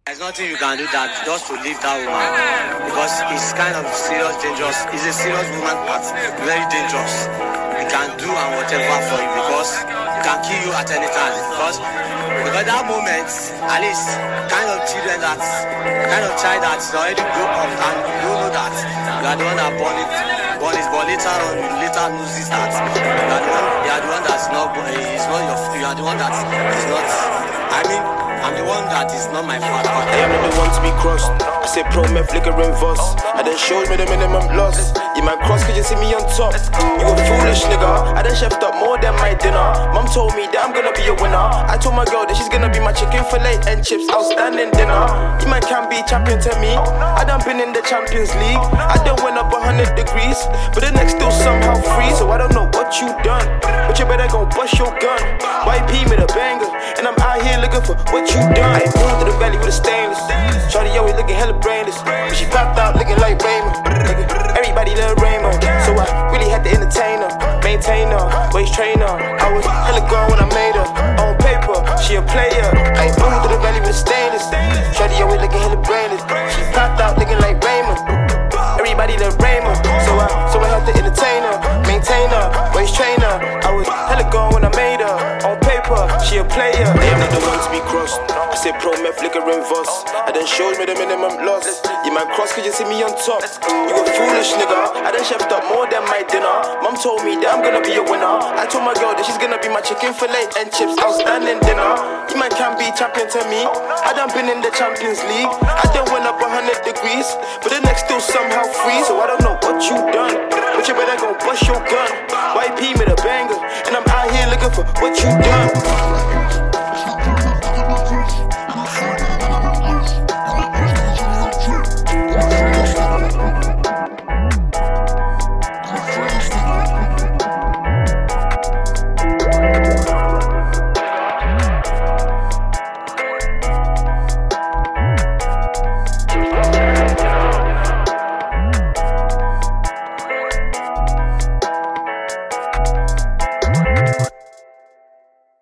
There's nothing you can do that just to leave that woman because it's kind of serious, dangerous. It's a serious woman, but very dangerous. It can do and whatever for you because it can kill you at any time. Because that moment, at least, kind of children that, kind of child that's already grown up and you know that you are the one that born it, but later on you later loses that. You are the one that's not, it's not your, you are the one that is not, I'm the one that is not my father. I am not the one to be crossed. I say pro me flickering Voss. I done showed me the minimum loss. You man cross cause you see me on top. You a foolish nigga. I done chefed up more than my dinner. Mom told me that I'm gonna be a winner. I told my girl that she's gonna be my chicken fillet and chips outstanding dinner. You man can be champion to me. I done been in the Champions League. I done went up 100 degrees, but the next still somehow free. So I don't know what you done, but you better go bust your gun. YP me the banger, and I'm out here looking for what you done. I moved to the valley with a stainless. Shorty always looking hella brainless, but she popped out looking like Raymond. Everybody love Raymond, so I really had to entertain her, maintain her, waist train her. I was hella gone when I made her. On paper, she a player. I moved to the valley with a stainless. Shorty always looking hella brainless. She popped out looking like Raymond. Everybody love Raymond, so I had to entertain her, maintain her, waist train her. I was hella gone when I made her. On paper, she a player. I am not the one to be crossed. I say pro me flickering Voss. I done showed me the minimum loss. You man cross cause you see me on top. You a foolish nigga. I done chefed up more than my dinner. Mom told me that I'm gonna be a winner. I told my girl that she's gonna be my chicken fillet and chips outstanding dinner. You man can be champion to me. I done been in the Champions League. I done went up 100 degrees, but the next still somehow free. So I don't know what you done, but you better go bust your gun. YP me the banger, and I'm out here looking for what you done.